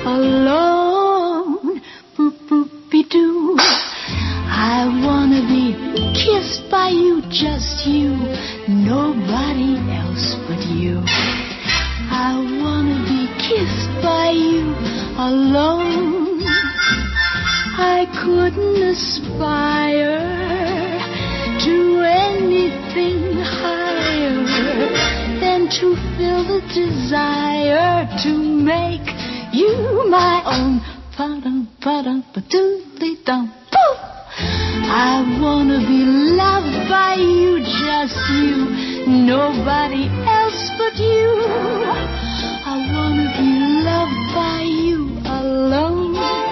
alone. Boop-boop-be-doo. I wanna be kissed by you, just you, nobody else but you. I wanna be kissed by you alone. I couldn't aspire to anything higher than to feel the desire to make you my own. Pa-dum-pa-dum-pa-doodly-dum. Poof! I wanna be loved by you, just you, nobody else but you. I wanna be loved by you alone.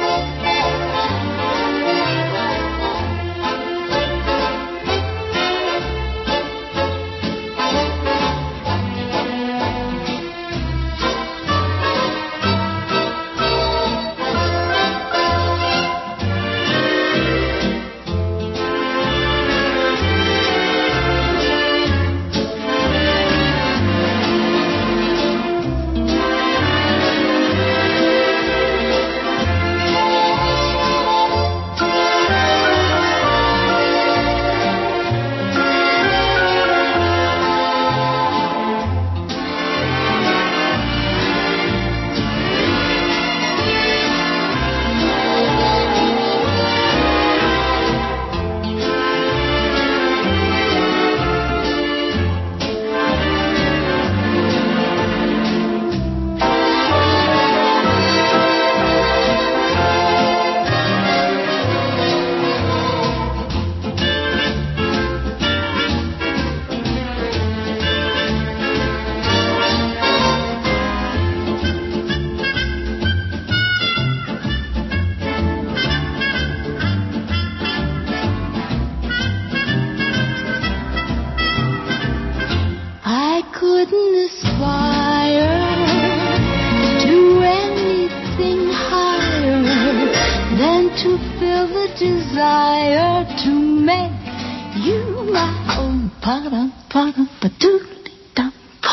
Desire to make you my own. Pa-dum-pa-dum-pa-doodly-dum.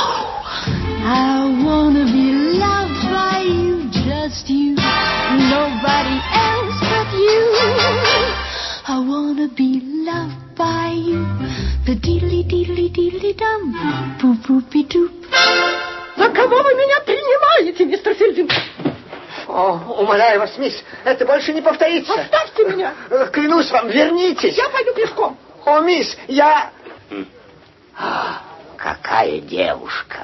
I wanna be loved by you, just you, nobody else but you. I wanna be loved by you. Па-дидли-дидли-дидли-дам. Пу-пу-пи-дуп. За кого вы меня принимаете, мистер Филдинг? О, умоляю вас, мисс, это больше не повторится. Оставьте меня. Клянусь вам, вернитесь. Я пойду пешком. О, мисс, я... Какая девушка.